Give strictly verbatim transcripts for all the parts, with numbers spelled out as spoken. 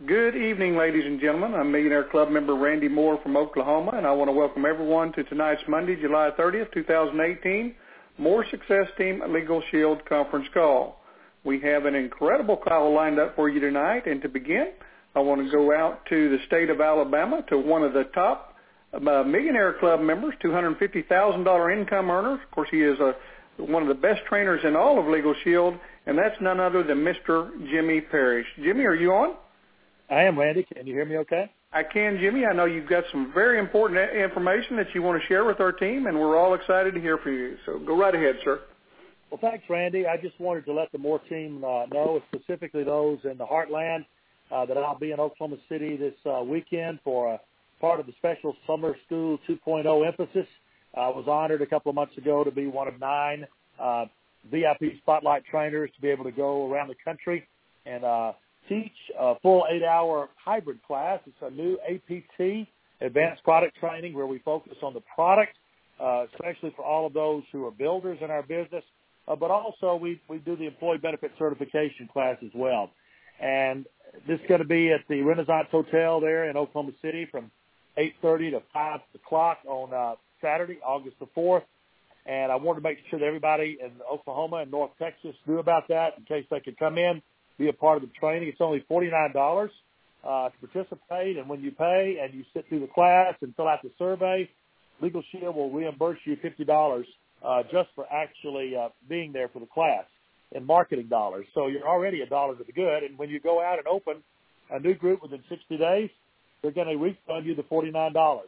Good evening, ladies and gentlemen. I'm Millionaire Club member Randy Moore from Oklahoma, and I want to welcome everyone to tonight's Monday, July thirtieth, twenty eighteen, More Success Team Legal Shield conference call. We have an incredible call lined up for you tonight, and to begin, I want to go out to the state of Alabama to one of the top uh, Millionaire Club members, two hundred fifty thousand dollars income earner. Of course, he is a, one of the best trainers in all of Legal Shield, and that's none other than Mister Jimmy Parrish. Jimmy, are you on? I am, Randy. Can you hear me okay? I can, Jimmy. I know you've got some very important information that you want to share with our team, and we're all excited to hear from you. So go right ahead, sir. Well, thanks, Randy. I just wanted to let the Moore team uh, know, specifically those in the Heartland, uh, that I'll be in Oklahoma City this uh, weekend for a part of the special Summer School two point oh emphasis. I was honored a couple of months ago to be one of nine uh, V I P Spotlight trainers to be able to go around the country and uh, teach a full eight-hour hybrid class. It's a new A P T, Advanced Product Training, where we focus on the product, uh, especially for all of those who are builders in our business, uh, but also we, we do the Employee Benefit Certification class as well. And this is going to be at the Renaissance Hotel there in Oklahoma City from eight thirty to five o'clock on uh, Saturday, August the fourth. And I wanted to make sure that everybody in Oklahoma and North Texas knew about that in case they could come in, be a part of the training. It's only forty-nine dollars uh, to participate, and when you pay and you sit through the class and fill out the survey, Legal Shield will reimburse you fifty dollars uh, just for actually uh, being there for the class in marketing dollars. So you're already a dollar to the good, and when you go out and open a new group within sixty days, they're going to refund you the forty-nine dollars.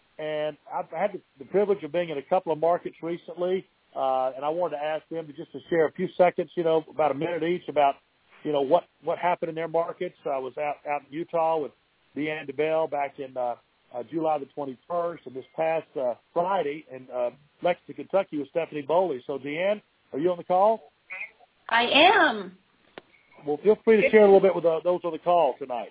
And I've had the, the privilege of being in a couple of markets recently, uh, and I wanted to ask them to just to share a few seconds, you know, about a minute each about you know, what, what happened in their markets. I was out, out in Utah with Deanne DeBell back in uh, uh, July the twenty-first, and this past uh, Friday in uh, Lexington, Kentucky with Stephanie Bowley. So, Deanne, are you on the call? I am. Well, feel free to share a little bit with uh, those on the call tonight.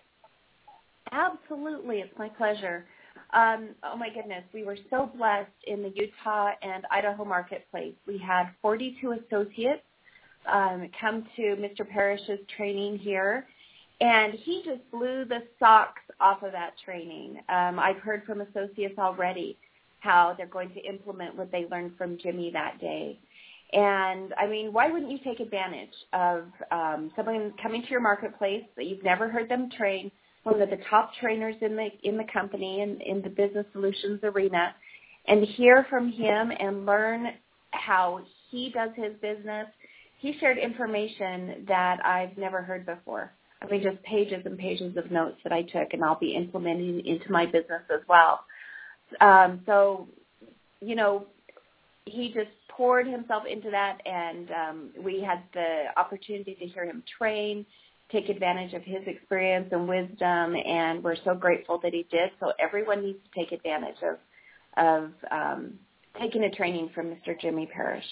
Absolutely. It's my pleasure. Um, oh, my goodness. We were so blessed in the Utah and Idaho marketplace. We had forty-two associates Um, come to Mister Parrish's training here, and he just blew the socks off of that training. Um, I've heard from associates already how they're going to implement what they learned from Jimmy that day. And, I mean, why wouldn't you take advantage of um, someone coming to your marketplace that you've never heard them train, one of the top trainers in the in the company and in, in the business solutions arena, and hear from him and learn how he does his business. He shared information that I've never heard before. I mean, just pages and pages of notes that I took, and I'll be implementing into my business as well. Um, so, you know, he just poured himself into that, and um, we had the opportunity to hear him train, take advantage of his experience and wisdom, and we're so grateful that he did. So everyone needs to take advantage of, of um, taking a training from Mister Jimmy Parrish.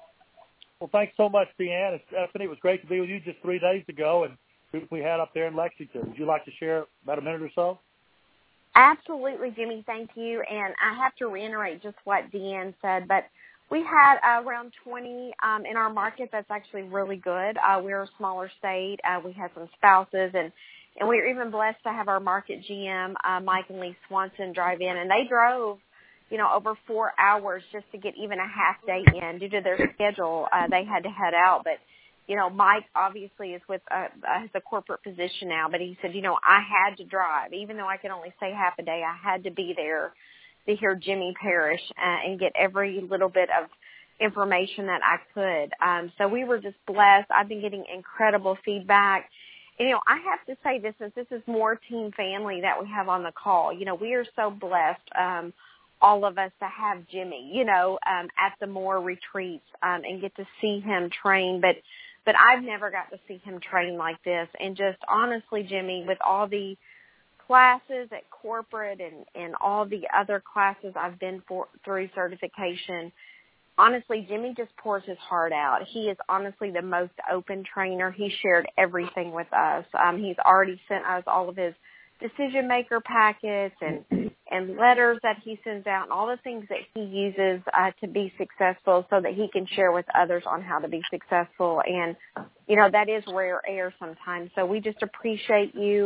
Well, thanks so much, Deanne. And Stephanie, it was great to be with you just three days ago, and we had up there in Lexington. Would you like to share about a minute or so? Absolutely, Jimmy. Thank you. And I have to reiterate just what Deanne said, but we had uh, around twenty um, in our market. That's actually really good. Uh, we're a smaller state. Uh, we had some spouses, and, and we were even blessed to have our market G M, uh, Mike and Lee Swanson, drive in, and they drove you know, over four hours just to get even a half day in. Due to their schedule, uh, they had to head out. But, you know, Mike obviously is with uh, has a corporate position now, but he said, you know, I had to drive. Even though I could only stay half a day, I had to be there to hear Jimmy Parrish uh, and get every little bit of information that I could. Um, so we were just blessed. I've been getting incredible feedback. And, you know, I have to say this, since this is more team family that we have on the call, you know, we are so blessed, um, all of us, to have Jimmy, you know, um, at the Moore retreats um, and get to see him train. But but I've never got to see him train like this. And just honestly, Jimmy, with all the classes at corporate and, and all the other classes I've been for, through certification, honestly, Jimmy just pours his heart out. He is honestly the most open trainer. He shared everything with us. Um, he's already sent us all of his decision maker packets and and letters that he sends out and all the things that he uses uh, to be successful so that he can share with others on how to be successful. And, you know, that is rare air sometimes. So we just appreciate you.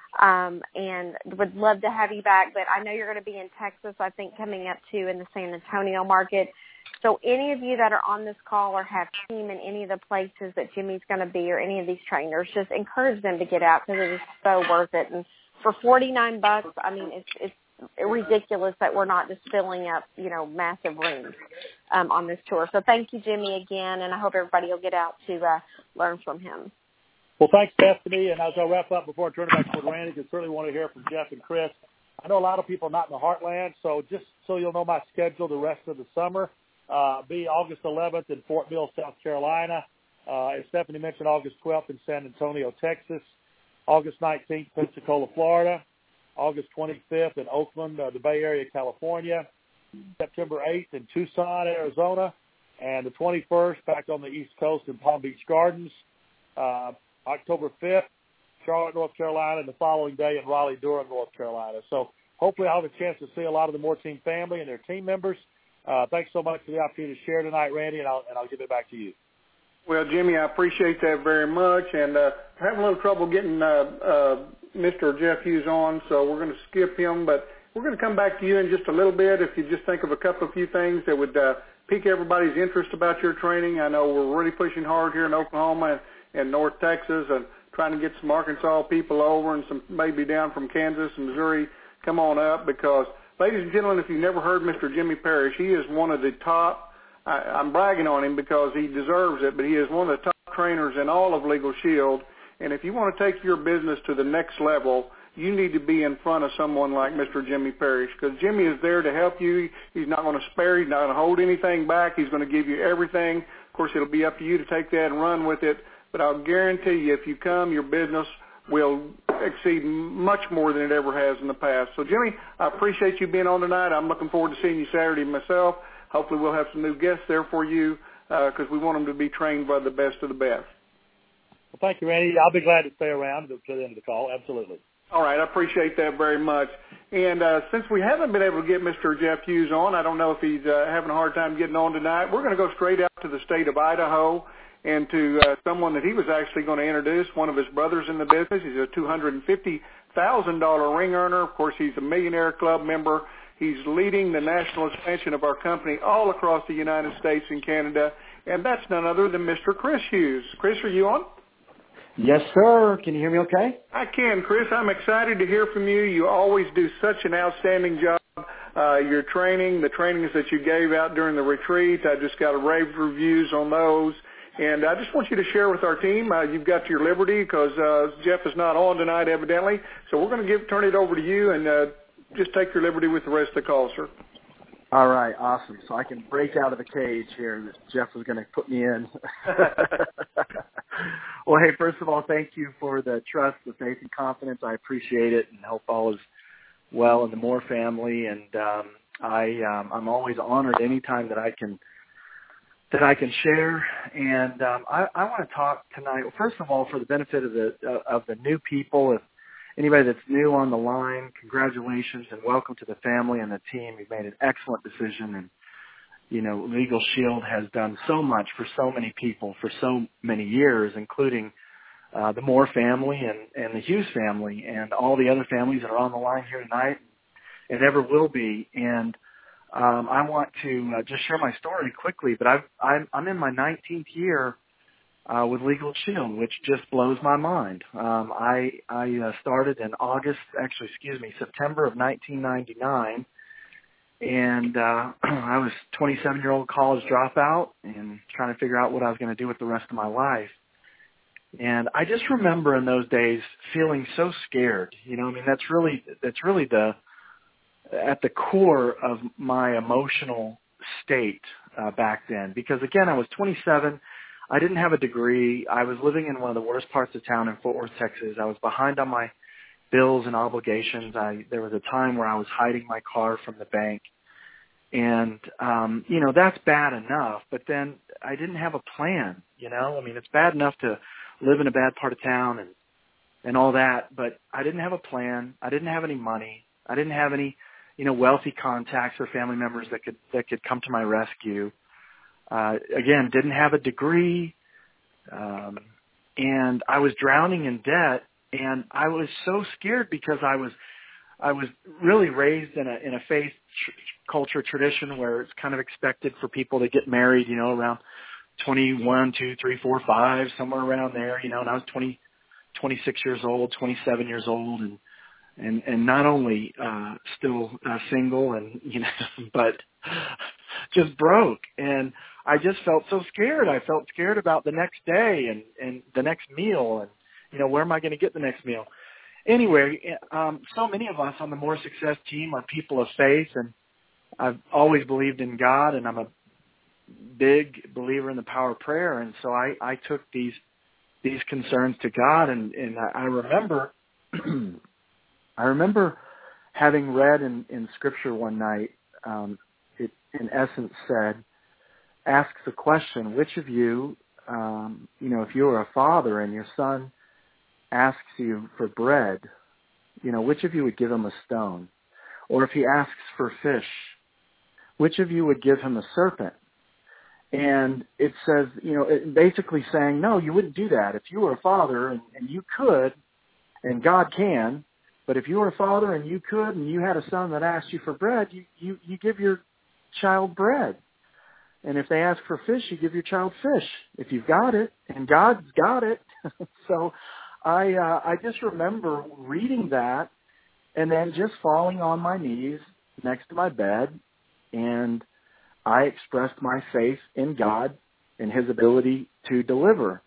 Um, and would love to have you back, but I know you're going to be in Texas, I think, coming up too in the San Antonio market. So any of you that are on this call or have team in any of the places that Jimmy's going to be or any of these trainers, just encourage them to get out because it is so worth it. And for forty-nine bucks, I mean, it's, it's ridiculous that we're not just filling up, you know, massive rooms um, on this tour. So thank you, Jimmy, again, and I hope everybody will get out to uh, learn from him. Well, thanks, Stephanie. And as I wrap up before I turn it back to Randy, because certainly want to hear from Jeff and Chris. I know a lot of people are not in the Heartland, so just so you'll know my schedule the rest of the summer. Uh, be August eleventh in Fort Mill, South Carolina. Uh, as Stephanie mentioned, August twelfth in San Antonio, Texas. August nineteenth, Pensacola, Florida. August twenty-fifth in Oakland, uh, the Bay Area, California. September eighth in Tucson, Arizona. And the twenty-first back on the East Coast in Palm Beach Gardens. Uh, October fifth, Charlotte, North Carolina, and the following day in Raleigh, Durham, North Carolina. So hopefully I'll have a chance to see a lot of the More Team family and their team members. Uh, thanks so much for the opportunity to share tonight, Randy, and I'll, and I'll give it back to you. Well, Jimmy, I appreciate that very much, and uh, having a little trouble getting uh, uh, Mister Jeff Hughes on, so we're going to skip him, but we're going to come back to you in just a little bit if you just think of a couple of few things that would uh, pique everybody's interest about your training. I know we're really pushing hard here in Oklahoma and, and North Texas and trying to get some Arkansas people over and some maybe down from Kansas and Missouri. Come on up because, ladies and gentlemen, if you've never heard Mister Jimmy Parrish, he is one of the top, I, I'm bragging on him because he deserves it, but he is one of the top trainers in all of Legal Shield. And if you want to take your business to the next level, you need to be in front of someone like Mister Jimmy Parrish because Jimmy is there to help you. He's not going to spare. He's not going to hold anything back. He's going to give you everything. Of course, it'll be up to you to take that and run with it. But I'll guarantee you if you come, your business will exceed much more than it ever has in the past. So, Jimmy, I appreciate you being on tonight. I'm looking forward to seeing you Saturday myself. Hopefully we'll have some new guests there for you because uh, we want them to be trained by the best of the best. Well, thank you, Randy. I'll be glad to stay around to the end of the call. Absolutely. All right. I appreciate that very much. And uh, since we haven't been able to get Mister Jeff Hughes on, I don't know if he's uh, having a hard time getting on tonight, we're going to go straight out to the state of Idaho and to uh, someone that he was actually going to introduce, one of his brothers in the business. He's a two hundred fifty thousand dollars ring earner. Of course, he's a Millionaire Club member. He's leading the national expansion of our company all across the United States and Canada, and that's none other than Mister Chris Hughes. Chris, are you on? Yes, sir. Can you hear me okay? I can, Chris. I'm excited to hear from you. You always do such an outstanding job. Uh, your training, the trainings that you gave out during the retreat, I just got rave reviews on those. And I just want you to share with our team. Uh, you've got your liberty because uh, Jeff is not on tonight, evidently. So we're going to give turn it over to you and uh, just take your liberty with the rest of the call, sir. All right, awesome. So I can break out of the cage here that Jeff was going to put me in. Well, hey, first of all, thank you for the trust, the faith, and confidence. I appreciate it and hope all is well in the Moore family. And um, I, um, I'm always honored anytime that I can that I can share. And um, I, I want to talk tonight, first of all, for the benefit of the uh, of the new people. If anybody that's new on the line, congratulations and welcome to the family and the team. You've made an excellent decision. And, you know, Legal Shield has done so much for so many people for so many years, including uh, the Moore family and, and the Hughes family and all the other families that are on the line here tonight and ever will be. And um, I want to uh, just share my story quickly, but I've, I'm, I'm in my nineteenth year Uh, with Legal Shield, which just blows my mind. Um, I, I uh, started in August, actually, excuse me, September of nineteen ninety-nine, and uh, I was a twenty-seven-year-old college dropout and trying to figure out what I was going to do with the rest of my life. And I just remember in those days feeling so scared. You know, I mean, that's really that's really the at the core of my emotional state uh, back then. Because again, I was twenty-seven. I didn't have a degree. I was living in one of the worst parts of town in Fort Worth, Texas. I was behind on my bills and obligations. I, there was a time where I was hiding my car from the bank. And, um, you know, that's bad enough. But then I didn't have a plan, you know. I mean, it's bad enough to live in a bad part of town and, and all that. But I didn't have a plan. I didn't have any money. I didn't have any, you know, wealthy contacts or family members that could that could come to my rescue. Uh, again, didn't have a degree, um, and I was drowning in debt And I was so scared because I was I was really raised in a in a faith tr- culture tradition where it's kind of expected for people to get married, you know, around twenty-one, two, three, four, five, somewhere around there, you know. And I was twenty, twenty-six years old, twenty-seven years old, and and and not only uh, still uh, single, and you know, but just broke. And I just felt so scared. I felt scared about the next day and and the next meal, and you know, where am I going to get the next meal? Anyway, um, so many of us on the More Success team are people of faith, and I've always believed in God, and I'm a big believer in the power of prayer. And so I, I took these these concerns to God, and, and I remember I remember having read in, in Scripture one night, um, it in essence said, asks the question, which of you, um, you know, if you were a father and your son asks you for bread, you know, which of you would give him a stone? Or if he asks for fish, which of you would give him a serpent? And it says, you know, it basically saying, no, you wouldn't do that. If you were a father and, and you could, and God can, but if you were a father and you could, and you had a son that asked you for bread, you, you, you give your child bread. And if they ask for fish, you give your child fish. If you've got it, and God's got it. So I uh, I just remember reading that and then just falling on my knees next to my bed, and I expressed my faith in God and His ability to deliver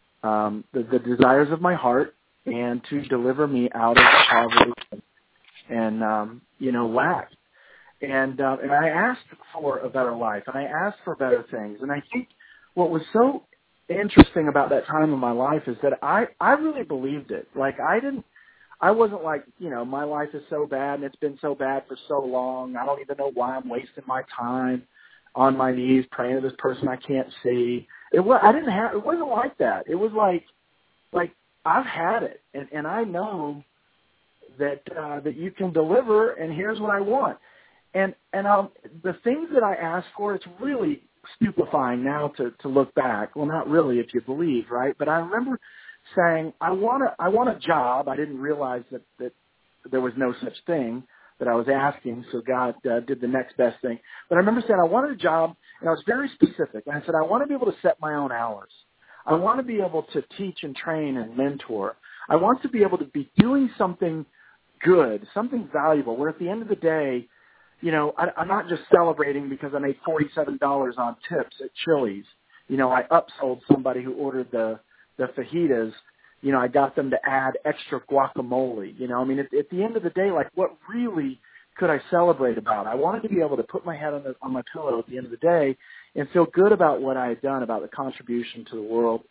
um, the, the desires of my heart and to deliver me out of poverty and, um, you know, lack. And, uh, and I asked for a better life, and I asked for better things. And I think what was so interesting about that time in my life is that I, I really believed it. Like I didn't, I wasn't like, you know, my life is so bad and it's been so bad for so long. I don't even know why I'm wasting my time on my knees praying to this person I can't see. It was, I didn't have, it wasn't like that. It was like, like I've had it, and, and I know that, uh, that you can deliver, and here's what I want. And, and I'll, the things that I asked for, it's really stupefying now to, to look back. Well, not really if you believe, right? But I remember saying, I want a, I want a job. I didn't realize that, that there was no such thing that I was asking, so God uh, did the next best thing. But I remember saying I wanted a job, and I was very specific. And I said, I want to be able to set my own hours. I want to be able to teach and train and mentor. I want to be able to be doing something good, something valuable, where at the end of the day, you know, I, I'm not just celebrating because I made forty-seven dollars on tips at Chili's. You know, I upsold somebody who ordered the, the fajitas. You know, I got them to add extra guacamole. You know, I mean, at, at the end of the day, like, what really could I celebrate about? I wanted to be able to put my head on, the, on my pillow at the end of the day and feel good about what I had done, about the contribution to the world.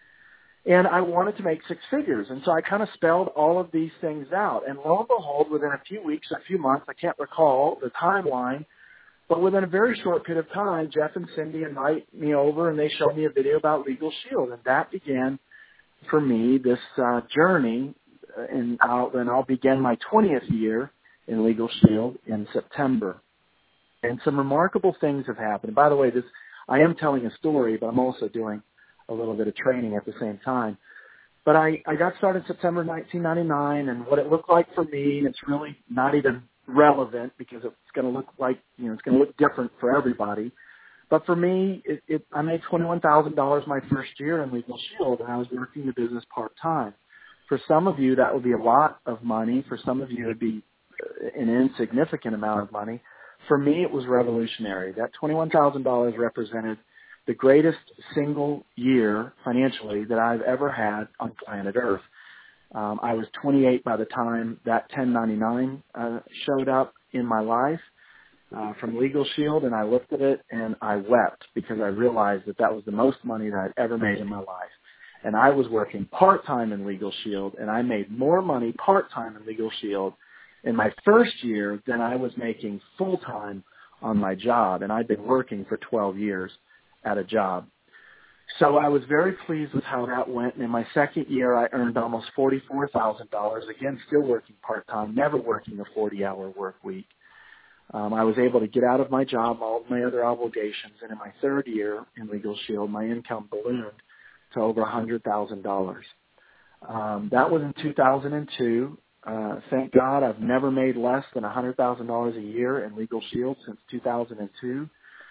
And I wanted to make six figures. And so I kind of spelled all of these things out. And lo and behold, within a few weeks, a few months, I can't recall the timeline, but within a very short period of time, Jeff and Cindy invite me over, and they show me a video about Legal Shield. And that began, for me, this uh, journey. And I'll, and I'll begin my twentieth year in Legal Shield in September. And some remarkable things have happened. By the way, this I am telling a story, but I'm also doing a little bit of training at the same time. But I, I got started September nineteen ninety-nine, and what it looked like for me, and it's really not even relevant because it's going to look like, you know, it's going to look different for everybody. But for me, it, it, I made twenty-one thousand dollars my first year in Legal Shield, and I was working the business part-time. For some of you, that would be a lot of money. For some of you, it would be an insignificant amount of money. For me, it was revolutionary. That twenty-one thousand dollars represented the greatest single year financially that I've ever had on planet Earth. Um, I was twenty-eight by the time that ten ninety-nine uh, showed up in my life uh, from Legal Shield, and I looked at it and I wept because I realized that that was the most money that I'd ever made in my life. And I was working part-time in Legal Shield, and I made more money part-time in Legal Shield in my first year than I was making full-time on my job, and I'd been working for twelve years at a job. So I was very pleased with how that went. And in my second year, I earned almost forty-four thousand dollars, again, still working part-time, never working a forty-hour work week. Um, I was able to get out of my job, all of my other obligations, and in my third year in Legal Shield, my income ballooned to over one hundred thousand dollars. Um, that was in two thousand two. Uh, thank God I've never made less than one hundred thousand dollars a year in Legal Shield since two thousand two.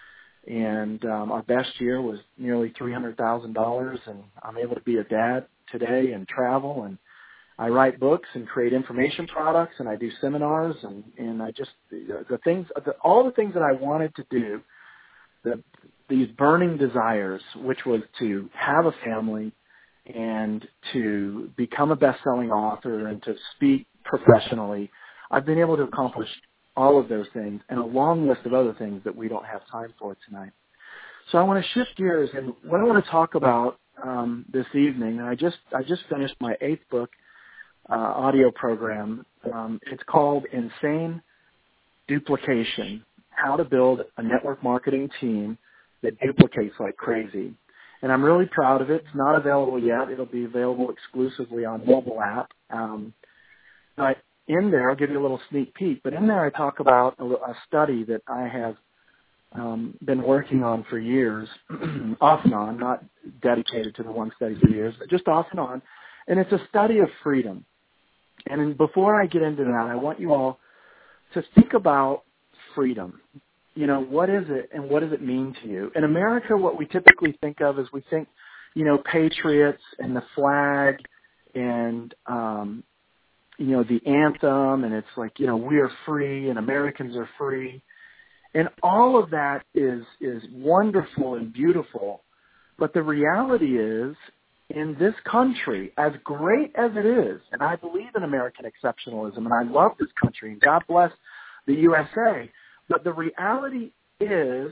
And um, our best year was nearly three hundred thousand dollars, and I'm able to be a dad today and travel, and I write books and create information products, and I do seminars, and, and I just, the things, the, all the things that I wanted to do, the, these burning desires, which was to have a family and to become a best-selling author and to speak professionally, I've been able to accomplish all of those things and a long list of other things that we don't have time for tonight. So I want to shift gears, and what I want to talk about um, this evening, and I just I just finished my eighth book uh, audio program. Um, it's called Insane Duplication: How to Build a Network Marketing Team That Duplicates Like Crazy. And I'm really proud of it. It's not available yet. It'll be available exclusively on mobile app. Um, but in there, I'll give you a little sneak peek, but in there I talk about a, a study that I have um, been working on for years, off and on, not dedicated to the one study for years, but just off and on. And it's a study of freedom. And in, before I get into that, I want you all to think about freedom. You know, what is it and what does it mean to you? In America, what we typically think of is we think, you know, patriots and the flag and, um, you know, the anthem, and it's like, you know, we are free and Americans are free. And all of that is is wonderful and beautiful. But the reality is, in this country, as great as it is, and I believe in American exceptionalism, and I love this country, and God bless the U S A, but the reality is,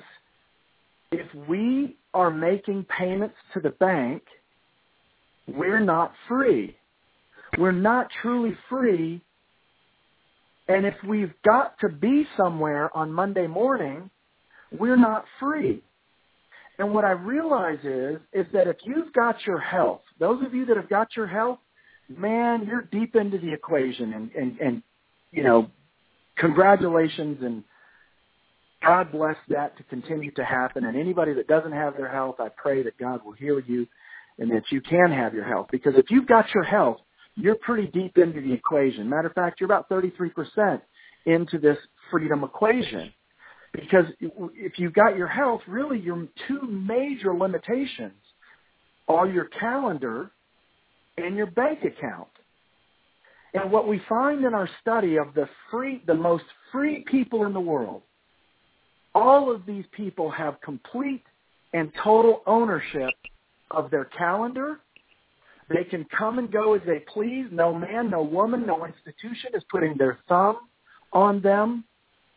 if we are making payments to the bank, we're not free. We're not truly free. And if we've got to be somewhere on Monday morning, we're not free. And what I realize is, is that if you've got your health, those of you that have got your health, man, you're deep into the equation. And, and, and you know, congratulations, and God bless that to continue to happen. And anybody that doesn't have their health, I pray that God will heal you and that you can have your health. Because if you've got your health, you're pretty deep into the equation. Matter of fact, you're about thirty-three percent into this freedom equation. Because if you've got your health, really your two major limitations are your calendar and your bank account. And what we find in our study of the free, the most free people in the world, all of these people have complete and total ownership of their calendar. They can come and go as they please. No man, no woman, no institution is putting their thumb on them.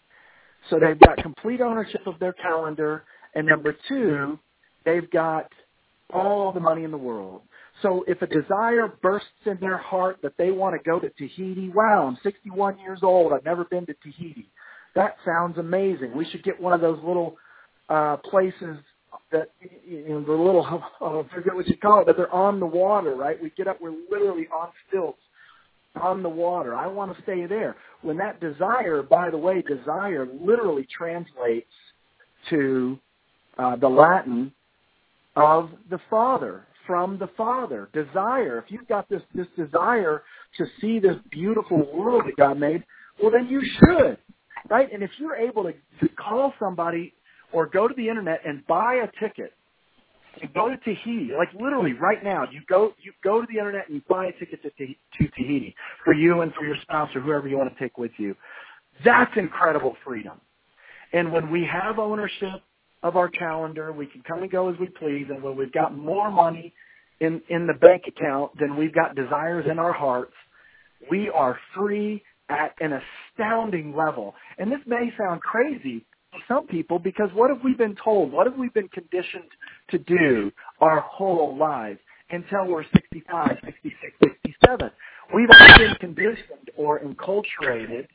So they've got complete ownership of their calendar. And number two, they've got all the money in the world. So if a desire bursts in their heart that they want to go to Tahiti, wow, I'm sixty-one years old, I've never been to Tahiti. That sounds amazing. We should get one of those little uh, places that, you know, the little, I forget what you call it, but they're on the water, right? We get up, we're literally on stilts on the water. I want to stay there. When that desire, by the way, desire literally translates to uh, the Latin of the Father, from the Father. Desire. If you've got this, this desire to see this beautiful world that God made, well, then you should, right? And if you're able to, to call somebody or go to the internet and buy a ticket and go to Tahiti, like literally right now, you go you go to the internet and you buy a ticket to, to Tahiti for you and for your spouse or whoever you want to take with you. That's incredible freedom. And when we have ownership of our calendar, we can come and go as we please, and when we've got more money in, in the bank account than we've got desires in our hearts, we are free at an astounding level. And this may sound crazy to some people, because what have we been told? What have we been conditioned to do our whole lives until we're sixty-five, sixty-six, sixty-seven? We've all been conditioned or enculturated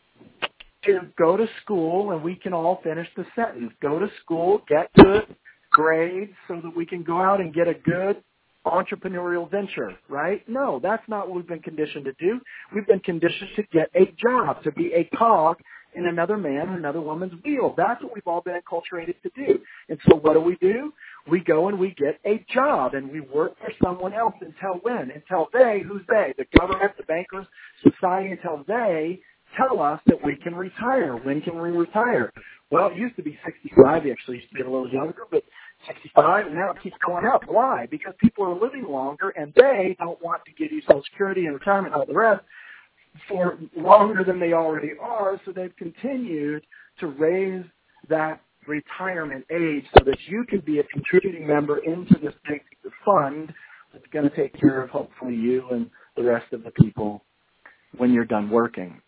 to go to school, and we can all finish the sentence. Go to school, get good grades so that we can go out and get a good entrepreneurial venture, right? No, that's not what we've been conditioned to do. We've been conditioned to get a job, to be a cog in another man or another woman's wheel. That's what we've all been enculturated to do. And so what do we do? We go and we get a job, and we work for someone else until when? Until they, who's they? The government, the bankers, society, until they tell us that we can retire. When can we retire? Well, it used to be sixty-five. You actually used to get a little younger, but sixty-five, and now it keeps going up. Why? Because people are living longer, and they don't want to give you Social Security and retirement and all the rest for longer than they already are, so they've continued to raise that retirement age so that you can be a contributing member into this big fund that's going to take care of hopefully you and the rest of the people when you're done working.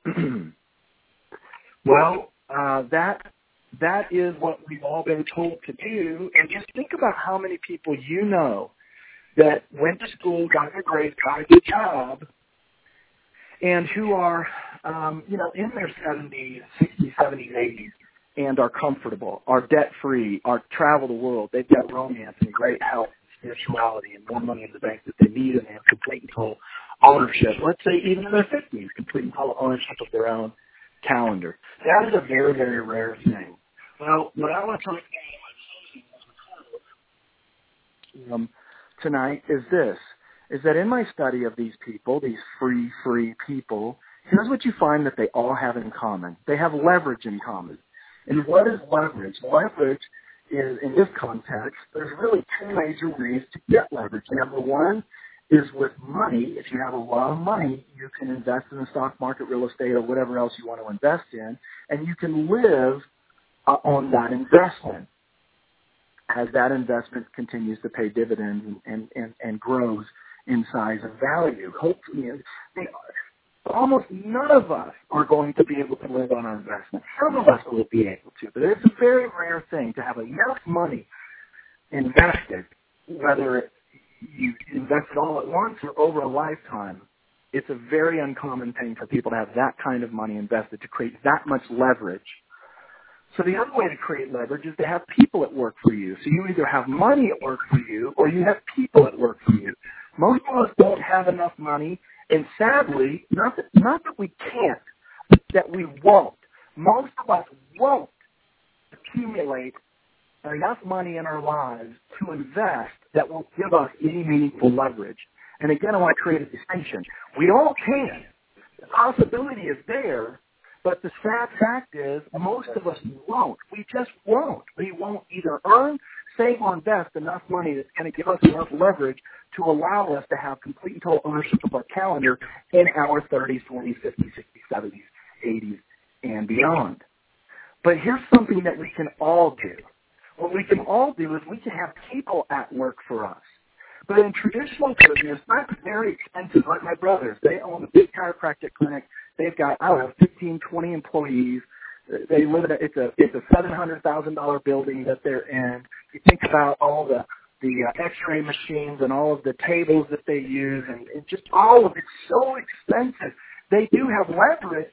Well, uh, that that is what we've all been told to do, and just think about how many people you know that went to school, got their grades, got a good job, and who are, um, you know, in their seventies, sixties, seventies, eighties, and are comfortable, are debt-free, are travel the world. They've got romance and great health and spirituality and more money in the bank that they need, and they have complete and total ownership. Let's say even in their fifties, complete and total ownership of their own calendar. That is a very, very rare thing. Well, what I want to talk about um, tonight is this, is that in my study of these people, these free, free people, here's what you find that they all have in common. They have leverage in common. And what is leverage? Leverage is, in this context, there's really two major ways to get leverage. Number one is with money. If you have a lot of money, you can invest in the stock market, real estate, or whatever else you want to invest in, and you can live uh, on that investment as that investment continues to pay dividends and, and, and, and grows in size and value. Hopefully, they, almost none of us are going to be able to live on our investment. Some of us will be able to, but it's a very rare thing to have enough money invested, whether it, you invest it all at once or over a lifetime. It's a very uncommon thing for people to have that kind of money invested to create that much leverage. So the other way to create leverage is to have people at work for you. So you either have money at work for you or you have people at work for you. Most of us don't have enough money, and sadly, not that, not that we can't, but that we won't. Most of us won't accumulate enough money in our lives to invest that will give us any meaningful leverage. And again, I want to create a distinction. We all can. The possibility is there, but the sad fact is most of us won't. We just won't. We won't either earn, save, or invest enough money that's going to give us enough leverage to allow us to have complete and total ownership of our calendar in our thirties, forties, fifties, sixties, seventies, eighties, and beyond. But here's something that we can all do. What we can all do is we can have people at work for us. But in traditional business, that's very expensive. Like my brothers, they own a big chiropractic clinic. They've got, I don't know, fifteen, twenty employees. They live in a, it's a, it's a seven hundred thousand dollars building that they're in. You think about all the, the uh, x-ray machines and all of the tables that they use, and, and just all of it's so expensive. They do have leverage,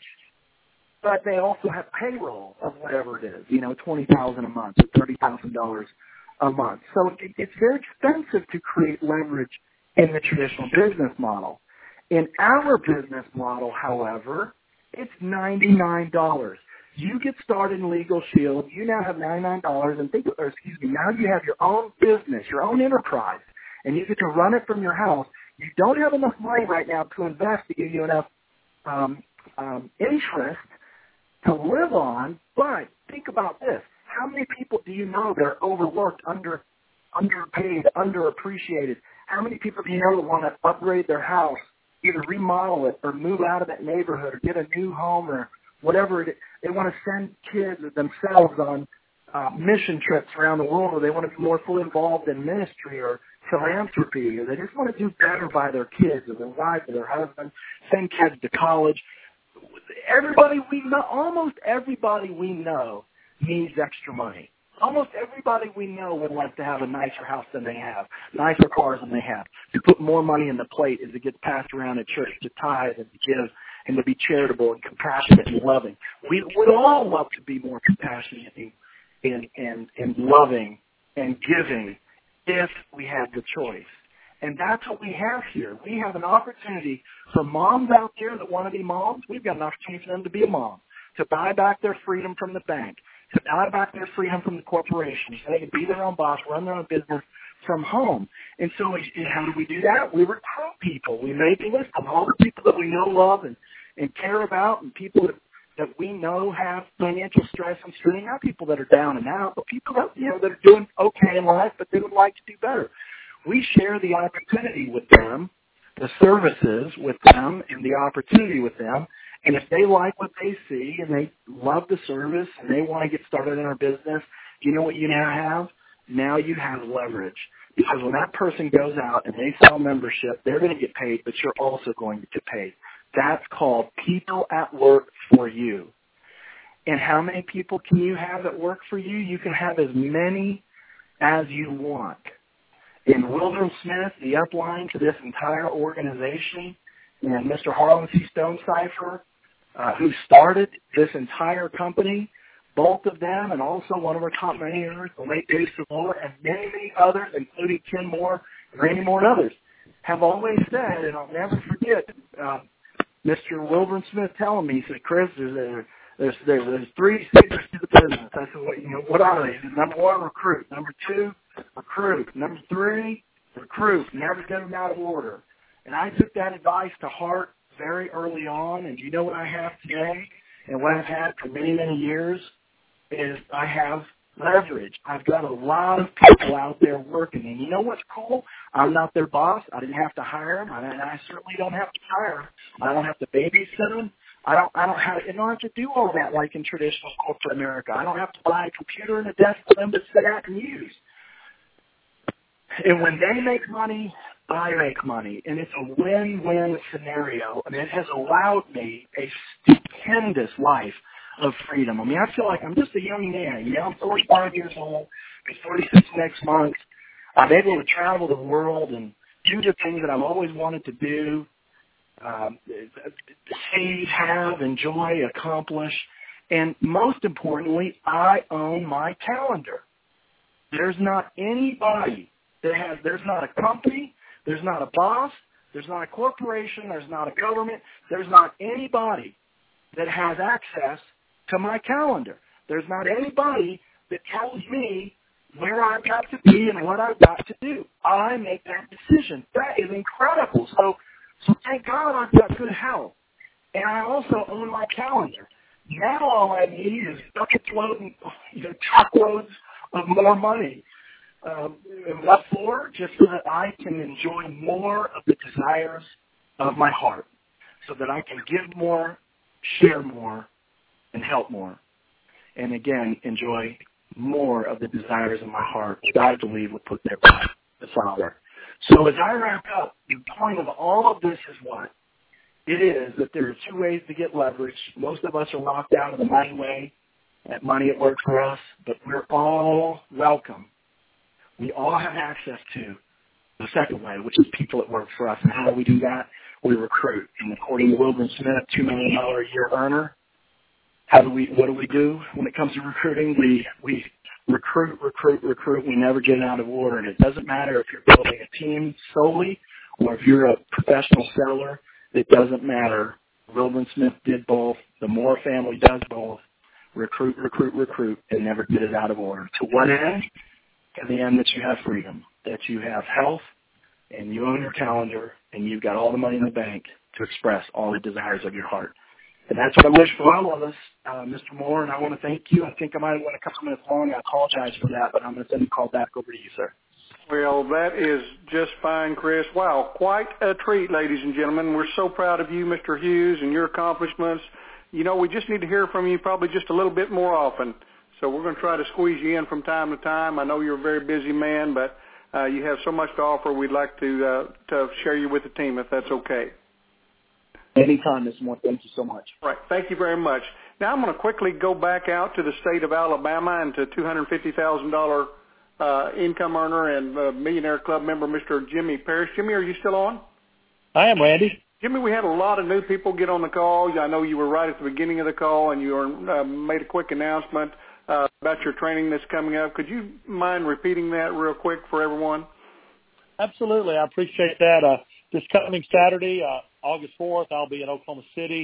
but they also have payroll of whatever it is, you know, twenty thousand dollars a month or thirty thousand dollars a month. So it, it's very expensive to create leverage in the traditional business model. In our business model, however, it's ninety-nine dollars. You get started in Legal Shield, you now have ninety-nine dollars, and think, or excuse me, now you have your own business, your own enterprise, and you get to run it from your house. You don't have enough money right now to invest to give you enough um, um, interest to live on, but think about this. How many people do you know that are overworked, under, underpaid, underappreciated? How many people do you know that want to upgrade their house, either remodel it or move out of that neighborhood or get a new home or whatever it is? They want to send kids or themselves on uh, mission trips around the world, or they want to be more fully involved in ministry or philanthropy, or they just want to do better by their kids or their wife or their husband, send kids to college. Everybody we know, almost everybody we know needs extra money. Almost everybody we know would like to have a nicer house than they have, nicer cars than they have, to put more money in the plate as it gets passed around at church, to tithe and to give and to be charitable and compassionate and loving. We would all love to be more compassionate and, and, and, and loving and giving if we had the choice. And that's what we have here. We have an opportunity for moms out there that want to be moms. We've got an opportunity for them to be a mom. to buy back their freedom from the bank, to buy back their freedom from the corporation, so they can be their own boss, run their own business from home. And so how do we do that? We recruit people. We make a list of all the people that we know, love, and, and care about, and people that, that we know have financial stress and strain, not people that are down and out, but people that, you know, that are doing okay in life, but they would like to do better. We share the opportunity with them, the services with them, and the opportunity with them. And if they like what they see and they love the service and they want to get started in our business, you know what you now have? Now you have leverage. Because when that person goes out and they sell membership, they're going to get paid, but you're also going to get paid. That's called people at work for you. And how many people can you have that work for you? You can have as many as you want. And Wildren Smith, the upline to this entire organization, and Mister Harlan C. Stonecipher, uh, who started this entire company, both of them, and also one of our top managers, the late Dave Savola, and many, many others, including Ken Moore, Randy Moore, and others, have always said, and I'll never forget, uh, Mister Wildren Smith telling me, he said, Chris, there's, a, there's, there's, there's three secrets to the business. I said, well, you know, what are they? He said, number one, recruit. Number two, recruit. Number three, recruit. Never get them out of order. And I took that advice to heart very early on, and you know what I have today and what I've had for many, many years is I have leverage. I've got a lot of people out there working, and you know what's cool? I'm not their boss. I didn't have to hire them, and I certainly don't have to hire them. I don't have to babysit them. I don't. I don't have. I don't have to do all that like in traditional corporate America. I don't have to buy a computer and a desk for them to sit at and use. And when they make money, I make money, and it's a win-win scenario, and it has allowed me a stupendous life of freedom. I mean, I feel like I'm just a young man. You know, I'm forty-five years old, I'll be forty-six next month. I'm able to travel the world and do the things that I've always wanted to do, um, see, have, enjoy, accomplish, and most importantly, I own my calendar. There's not anybody that has, there's not a company, there's not a boss, there's not a corporation, there's not a government, there's not anybody that has access to my calendar. There's not anybody that tells me where I've got to be and what I've got to do. I make that decision. That is incredible. So, so thank God I've got good health. And I also own my calendar. Now all I need is buckets loading, you know, truckloads of more money. Um, and what for? Just so that I can enjoy more of the desires of my heart, so that I can give more, share more, and help more. And again, enjoy more of the desires of my heart, which I believe will put their God, the Father. So as I wrap up, the point of all of this is what? It is that there are two ways to get leverage. Most of us are locked out of the money way, that money at work for us, but we're all welcome. We all have access to the second way, which is people at work for us. And how do we do that? We recruit. And according to Wildren Smith, two million dollars a year earner, how do we, what do we do when it comes to recruiting? We, we recruit, recruit, recruit. We never get out of order. And it doesn't matter if you're building a team solely or if you're a professional seller. It doesn't matter. Wildren Smith did both. The Moore family does both. Recruit, recruit, recruit, and never get it out of order. To what end? At the end that you have freedom, that you have health, and you own your calendar, and you've got all the money in the bank to express all the desires of your heart. And that's what I wish for all of us, uh, Mister Moore, and I want to thank you. I think I might have went a couple minutes long. I apologize for that, but I'm going to send the call back over to you, sir. Well, that is just fine, Chris. Wow, quite a treat, ladies and gentlemen. We're so proud of you, Mister Hughes, and your accomplishments. You know, we just need to hear from you probably just a little bit more often. So we're going to try to squeeze you in from time to time. I know you're a very busy man, but uh, you have so much to offer. We'd like to uh, to share you with the team, if that's okay. Anytime, Mister Moore. Thank you so much. All right. Thank you very much. Now I'm going to quickly go back out to the state of Alabama and to two hundred fifty thousand dollars uh, income earner and uh, Millionaire Club member, Mister Jimmy Parrish. Jimmy, are you still on? I am, Randy. Jimmy, we had a lot of new people get on the call. I know you were right at the beginning of the call, and you were, uh, made a quick announcement Uh, about your training that's coming up. Could you mind repeating that real quick for everyone? Absolutely. I appreciate that. Uh, this coming Saturday, uh, August fourth, I'll be in Oklahoma City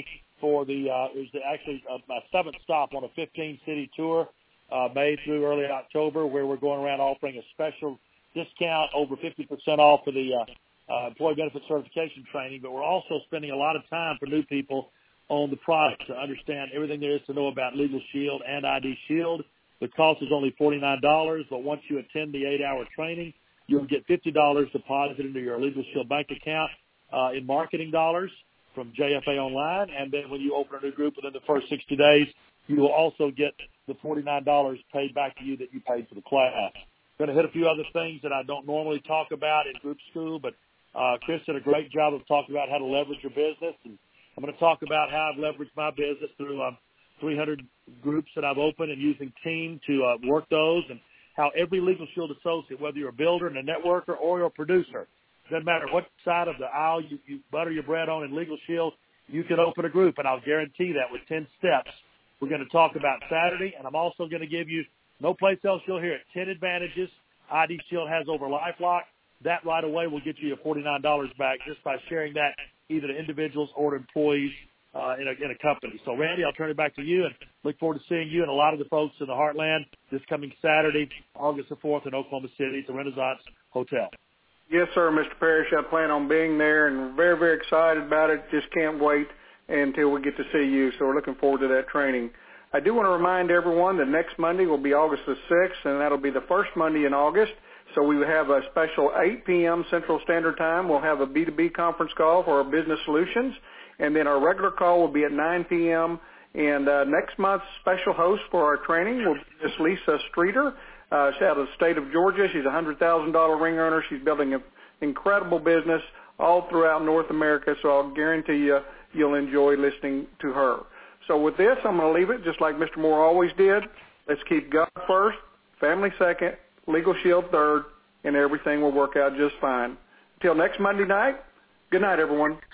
for the, uh, it was the, actually uh, my seventh stop on a fifteen-city tour, uh, May through early October, where we're going around offering a special discount over fifty percent off for the uh, uh, employee benefit certification training. But we're also spending a lot of time for new people on the product to understand everything there is to know about Legal Shield and I D Shield. The cost is only forty-nine dollars, but once you attend the eight-hour training, you'll get fifty dollars deposited into your Legal Shield bank account uh, in marketing dollars from J F A Online. And then when you open a new group within the first sixty days, you will also get the forty-nine dollars paid back to you that you paid for the class. I'm going to hit a few other things that I don't normally talk about in group school, but uh, Chris did a great job of talking about how to leverage your business. And I'm going to talk about how I've leveraged my business through um, three hundred groups that I've opened and using Team to uh, work those, and how every Legal Shield associate, whether you're a builder and a networker or you're a producer, doesn't matter what side of the aisle you, you butter your bread on in Legal Shield, you can open a group, and I'll guarantee that with ten steps. We're going to talk about Saturday, and I'm also going to give you, no place else you'll hear it, ten advantages I D Shield has over LifeLock. That right away will get you your forty-nine dollars back just by sharing that either to individuals or to employees uh, in, a, in a company. So, Randy, I'll turn it back to you, and look forward to seeing you and a lot of the folks in the Heartland this coming Saturday, August the fourth in Oklahoma City at the Renaissance Hotel. Yes, sir, Mister Parrish. I plan on being there and very, very excited about it. Just can't wait until we get to see you. So we're looking forward to that training. I do want to remind everyone that next Monday will be August the sixth, and that'll be the first Monday in August. So we will have a special eight p.m. Central Standard Time. We'll have a B two B conference call for our business solutions. And then our regular call will be at nine p.m. And uh, next month's special host for our training will be Miss Lisa Streeter. Uh, she's out of the state of Georgia. She's a one hundred thousand dollars ring earner. She's building an incredible business all throughout North America. So I'll guarantee you you'll enjoy listening to her. So with this, I'm going to leave it just like Mister Moore always did. Let's keep God first, family second, Legal Shield third, and everything will work out just fine. Until next Monday night, good night, everyone.